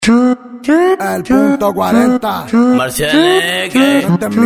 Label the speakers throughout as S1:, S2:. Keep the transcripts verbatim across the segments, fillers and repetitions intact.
S1: El punto cuarenta.
S2: Marcianeque.
S1: Este es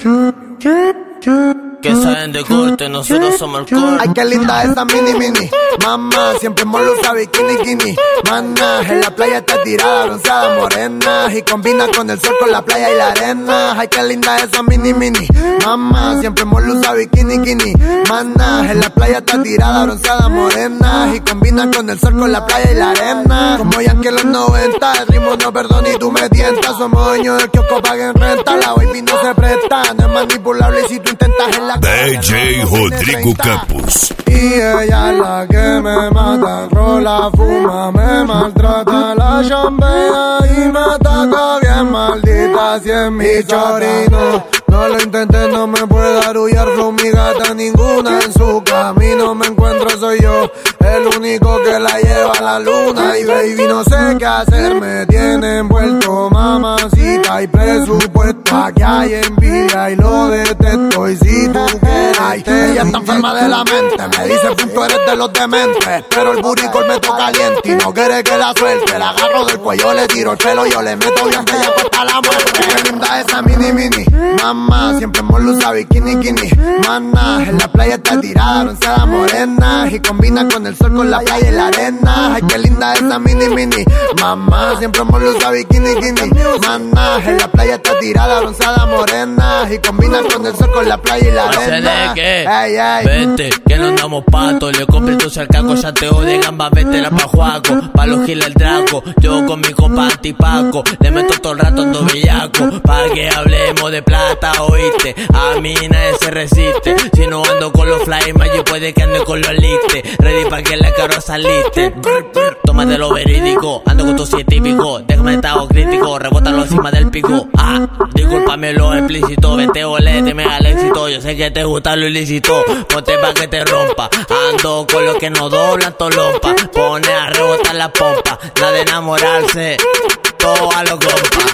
S1: music.
S2: Que saben de corte, nosotros somos el corte.
S1: Ay, qué linda esa mini mini. Mamá, siempre molusa, bikini, bikini. Mana, en la playa está tirada, bronceada, morena. Y combina con el sol, con la playa y la arena. Ay, qué linda esa mini mini. Mamá, siempre molusa, bikini, bikini. Mana, en la playa está tirada, bronceada, morena. Y combina con el sol, con la playa y la arena. Como ya que en los noventa, el ritmo no perdona y tú me tientas. Somos dueños del kiosco, paguen renta. La baby no se presta, no es manipulable y si tú intentas en la
S3: D J Rodrigo Campos.
S1: Y ella es la que me mata, rola, fuma, me maltrata, la chambea y me ataca bien maldita si es mi chorino. No lo intenté, no me puede arrullar, flow mi gata, ninguna en su camino me encuentro, soy yo el único que la lleva a la luna. Y baby no sé qué hacer, me tiene envuelto, mamacita, y presupuesto, aquí hay envidia y lo detesto. Y si tú quieres, ella está enferma de la mente, me dice tú eres de los dementes, pero el buricol me toca caliente y no quiere que la suelte. La agarro del cuello, le tiro el pelo, yo le meto bien que ella cuesta la muerte. Qué linda esa mini mini, mamá, siempre molusa, bikini, bikini. Mana, en la playa está tirada, bronceada, morena. Y combina con el sol, con la playa y la arena. Ay, qué linda esa mini mini, mamá, siempre molusa, bikini, bikini. Mana, en la playa está tirada, bronceada, morena. Y combina con el sol, con la playa y la arena.
S2: Ey, ey. Vente, que no andamos pato. Le compré tu cercaco, chanteo de gamba, vete la pa' Juaco. Pa' los giles el draco, yo con mi compa antipaco. Le meto todo el rato ando bellaco, pa' que hablemos de plata, oíste. A mí nadie se resiste. Si no ando con los fly magic, puede que ande con los listes. Ready pa' que la caro saliste. Tómate lo verídico, ando con tu científico. Déjame estado crítico, rebótalo encima del pico. Ah, discúlpame lo explícito. Vente olete, me al éxito. Yo sé que te gusta lo ilícito. Ponte pa' que te rompa. Ando con los que no doblan tolompa. Pone a rebotar la pompa. Nada de enamorarse, todo a lo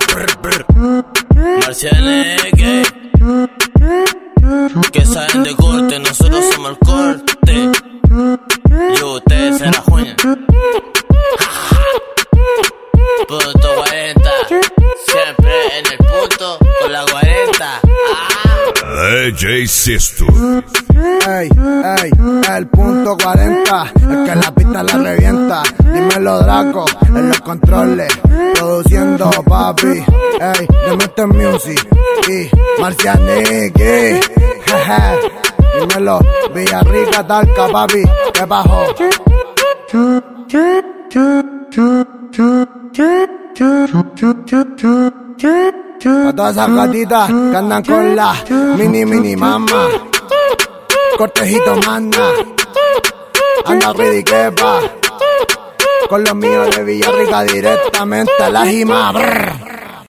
S2: compa. Marcianeque. Que saben de corte, nosotros somos el corte. Y ustedes se la juegan. Punto cuarenta, siempre en el punto con la cuarenta.
S3: D J Sesto.
S1: Ey, ey, el punto cuarenta, el que la pista la revienta. Dímelo Draco, en los controles, produciendo papi. Ey, de Mister Music y Marcianeque. Jeje, dímelo, Villarrica, Talca, papi, ¿qué bajó? A todas esas gatitas que andan con la mini mini mama, cortejito mana, anda pidi quepa, con los míos de Villarrica directamente a la jima. Brr.